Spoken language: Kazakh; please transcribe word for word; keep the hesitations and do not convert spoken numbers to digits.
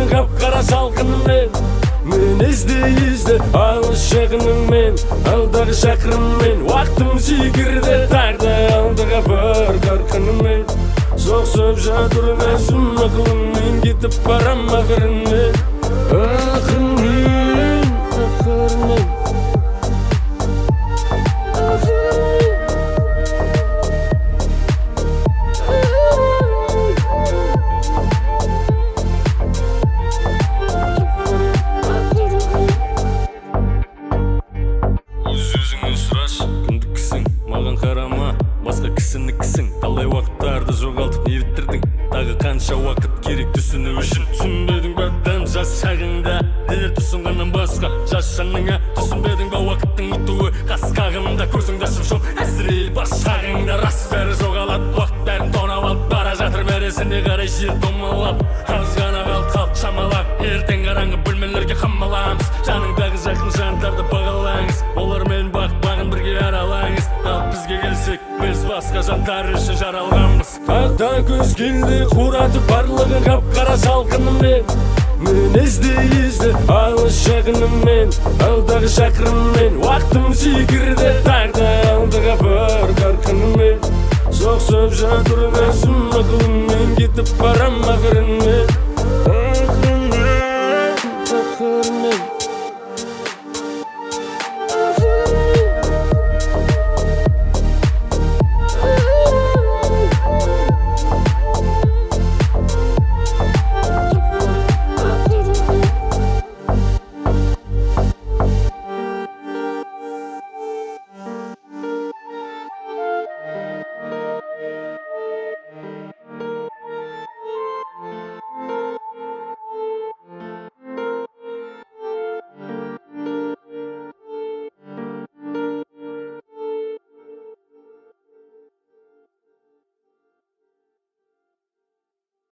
барлығын қап-қара салқынымен мен ізде-ізде алыс жағыныңмен алдағы шақырыммен уақытым секірді тағда алдыға бір қарқынымен соқсып жатырға сұм ақылыңмен кетіп барам ақырымен ақырымен ақырымен Өз-өзіңнен сұраш, кімдікісің, маған қарама, басқа кісінікісің. Талай уақыттарды жоғалтып не бітірдің, тағы қанша уақыт керек түсіну үшін. Түсінбедің ба дәм жас шағыңда, дер түсінғаннан басқа жас жаныңа. Түсінбедің ба уақыттың өтуі қас қағымда, көзіңді ашып шоқ әсірейіл бас шағыңда. Рас бәрі жоғалады, уақыт бәрін тонап алып бара жатыр, мәресіне қарай жер домалап. Аз ғана қалды қалып шамалап, ертең қараңғы бөлмелерге қамаламыз. Жаныңдағы жақын жандарды бағалаңыз, олармен бақ-бағын бірге аралаңыз. Ал бізге келсек, біз басқа жандар үшін жаралғанбыз. Тақта көз келді қуратып барлығын қап-қара салқынымен мен ізде-ізде алыс жағыныммен алдағы шақырыммен уақытым секірді тағда алдыға бір қарқынымен соқсып жатырға сұм ақылыммен кетіп барам ақырымен